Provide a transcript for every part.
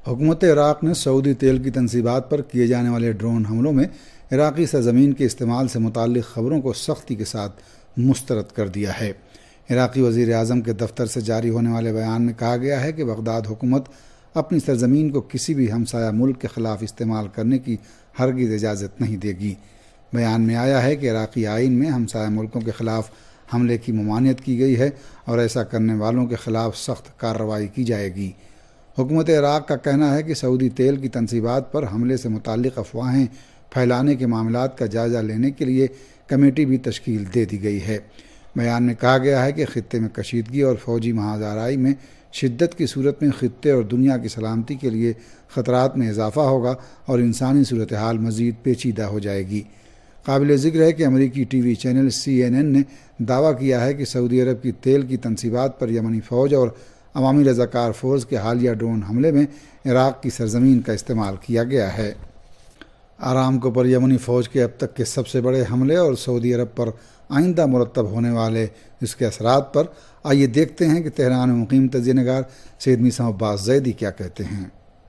حکومت عراق نے سعودی تیل کی تنصیبات پر کیے جانے والے ڈرون حملوں میں عراقی سرزمین کے استعمال سے متعلق خبروں کو سختی کے ساتھ مسترد کر دیا ہے۔ عراقی وزیر اعظم کے دفتر سے جاری ہونے والے بیان میں کہا گیا ہے کہ بغداد حکومت اپنی سرزمین کو کسی بھی ہمسایہ ملک کے خلاف استعمال کرنے کی ہرگز اجازت نہیں دے گی۔ بیان میں آیا ہے کہ عراقی آئین میں ہمسایہ ملکوں کے خلاف حملے کی ممانعت کی گئی ہے اور ایسا کرنے والوں کے خلاف سخت کارروائی کی جائے گی۔ حکومت عراق کا کہنا ہے کہ سعودی تیل کی تنصیبات پر حملے سے متعلق افواہیں پھیلانے کے معاملات کا جائزہ لینے کے لیے کمیٹی بھی تشکیل دے دی گئی ہے۔ بیان میں کہا گیا ہے کہ خطے میں کشیدگی اور فوجی محاذ آرائی میں شدت کی صورت میں خطے اور دنیا کی سلامتی کے لیے خطرات میں اضافہ ہوگا اور انسانی صورتحال مزید پیچیدہ ہو جائے گی۔ قابل ذکر ہے کہ امریکی ٹی وی چینل CNN نے دعویٰ کیا ہے کہ سعودی عرب کی تیل کی تنصیبات پر یمنی فوج اور عوامی رضاکار فورس کے حالیہ ڈرون حملے میں عراق کی سرزمین کا استعمال کیا گیا ہے۔ آرامکو پر یمنی فوج کے اب تک کے سب سے بڑے حملے اور سعودی عرب پر آئندہ مرتب ہونے والے اس کے اثرات پر آئیے دیکھتے ہیں کہ تہران میں مقیم تجزیہ نگار سید میثم عباس زیدی کیا کہتے ہیں۔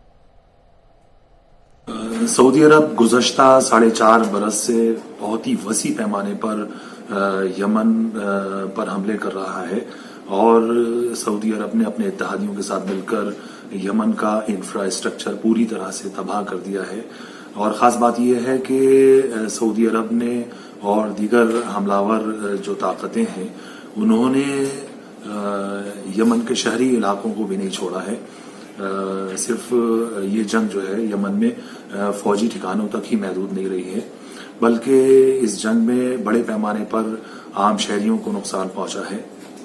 سعودی عرب گزشتہ 4.5 برس سے بہت ہی وسیع پیمانے پر یمن پر حملے کر رہا ہے اور سعودی عرب نے اپنے اتحادیوں کے ساتھ مل کر یمن کا انفراسٹرکچر پوری طرح سے تباہ کر دیا ہے۔ اور خاص بات یہ ہے کہ سعودی عرب نے اور دیگر حملہ جو طاقتیں ہیں انہوں نے یمن کے شہری علاقوں کو بھی نہیں چھوڑا ہے۔ صرف یہ جنگ جو ہے یمن میں فوجی ٹھکانوں تک ہی محدود نہیں رہی ہے، بلکہ اس جنگ میں بڑے پیمانے پر عام شہریوں کو نقصان پہنچا ہے۔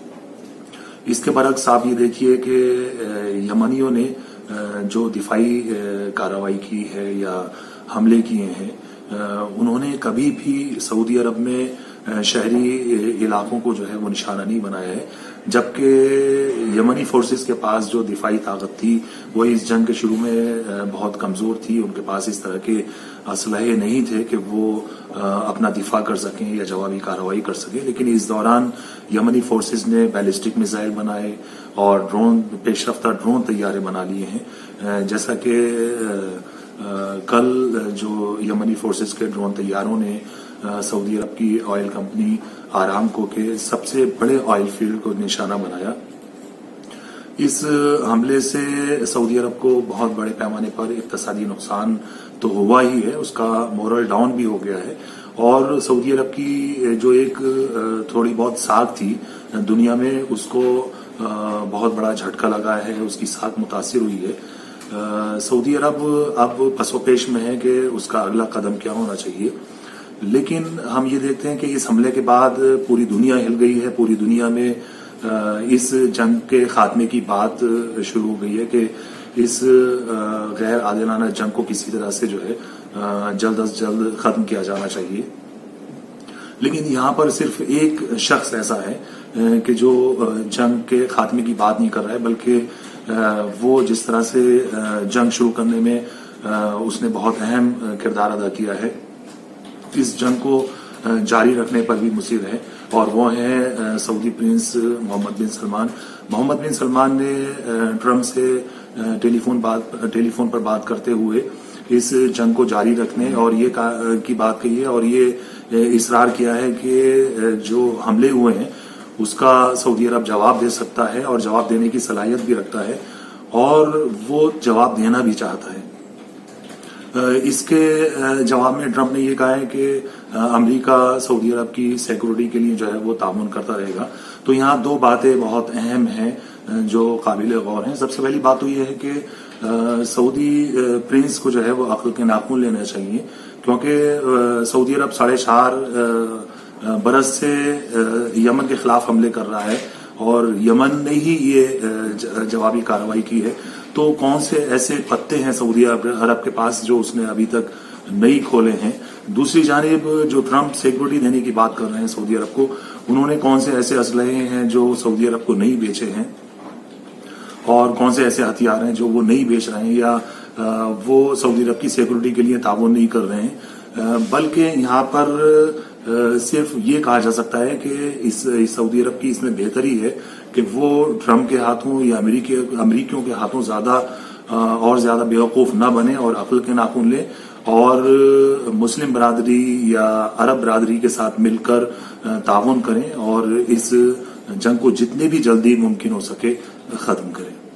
اس کے برعکس آپ یہ دیکھیے کہ یمنیوں نے جو دفاعی کارروائی کی ہے یا حملے کیے ہیں انہوں نے کبھی بھی سعودی عرب میں شہری علاقوں کو جو ہے وہ نشانہ نہیں بنایا ہے، جبکہ یمنی فورسز کے پاس جو دفاعی طاقت تھی وہ اس جنگ کے شروع میں بہت کمزور تھی۔ ان کے پاس اس طرح کے اسلحے نہیں تھے کہ وہ اپنا دفاع کر سکیں یا جوابی کارروائی کر سکیں، لیکن اس دوران یمنی فورسز نے بیلسٹک میزائل بنائے اور پیش رفتہ ڈرون طیارے بنا لیے ہیں۔ جیسا کہ کل جو یمنی فورسز کے ڈرون طیاروں نے سعودی عرب کی آئل کمپنی آرامکو کے سب سے بڑے آئل فیلڈ کو نشانہ بنایا۔ اس حملے سے سعودی عرب کو بہت بڑے پیمانے پر اقتصادی نقصان تو ہوا ہی ہے، اس کا مورل ڈاؤن بھی ہو گیا ہے، اور سعودی عرب کی جو ایک تھوڑی بہت ساکھ تھی دنیا میں اس کو بہت بڑا جھٹکا لگا ہے، اس کی ساکھ متاثر ہوئی ہے۔ سعودی عرب اب پس و پیش میں ہے کہ اس کا اگلا قدم کیا ہونا چاہیے، لیکن ہم یہ دیکھتے ہیں کہ اس حملے کے بعد پوری دنیا ہل گئی ہے۔ پوری دنیا میں اس جنگ کے خاتمے کی بات شروع ہو گئی ہے کہ اس غیر عادلانہ جنگ کو کسی طرح سے جو ہے جلد از جلد ختم کیا جانا چاہیے۔ لیکن یہاں پر صرف ایک شخص ایسا ہے کہ جو جنگ کے خاتمے کی بات نہیں کر رہا ہے، بلکہ وہ جس طرح سے جنگ شروع کرنے میں اس نے بہت اہم کردار ادا کیا ہے، اس جنگ کو جاری رکھنے پر بھی مصر ہے، اور وہ ہیں سعودی prince Mohammed bin Salman. Mohammed bin Salman نے ٹرمپ سے ٹیلی فون پر بات کرتے ہوئے اس جنگ کو جاری رکھنے اور یہ کی بات کہی ہے، اور یہ اصرار کیا ہے کہ جو حملے ہوئے ہیں اس کا سعودی عرب جواب دے سکتا ہے اور جواب دینے کی صلاحیت بھی رکھتا ہے، اور وہ جواب دینا بھی چاہتا ہے۔ اس کے جواب میں ٹرمپ نے یہ کہا ہے کہ امریکہ سعودی عرب کی سیکورٹی کے لیے جو ہے وہ تعاون کرتا رہے گا۔ تو یہاں دو باتیں بہت اہم ہیں جو قابل غور ہیں۔ سب سے پہلی بات تو یہ ہے کہ سعودی پرنس کو جو ہے وہ عقل کے ناخن لینا چاہیے، کیونکہ سعودی عرب 4.5 برس سے یمن کے خلاف حملے کر رہا ہے اور یمن نے ہی یہ جوابی کارروائی کی ہے۔ تو کون سے ایسے پتے ہیں سعودی عرب کے پاس جو اس نے ابھی تک نہیں کھولے ہیں؟ دوسری جانب جو ٹرمپ سیکورٹی دینے کی بات کر رہے ہیں سعودی عرب کو، انہوں نے کون سے ایسے اسلحے ہیں جو سعودی عرب کو نہیں بیچے ہیں، اور کون سے ایسے ہتھیار ہیں جو وہ نہیں بیچ رہے ہیں یا وہ سعودی عرب کی سیکورٹی کے لیے تعاون نہیں کر رہے ہیں۔ بلکہ یہاں پر صرف یہ کہا جا سکتا ہے کہ اس سعودی عرب کی اس میں بہتری ہے کہ وہ ٹرمپ کے ہاتھوں یا امریکیوں کے ہاتھوں زیادہ اور زیادہ بیوقوف نہ بنے اور عقل کے ناخن لیں اور مسلم برادری یا عرب برادری کے ساتھ مل کر تعاون کریں اور اس جنگ کو جتنے بھی جلدی ممکن ہو سکے ختم کریں.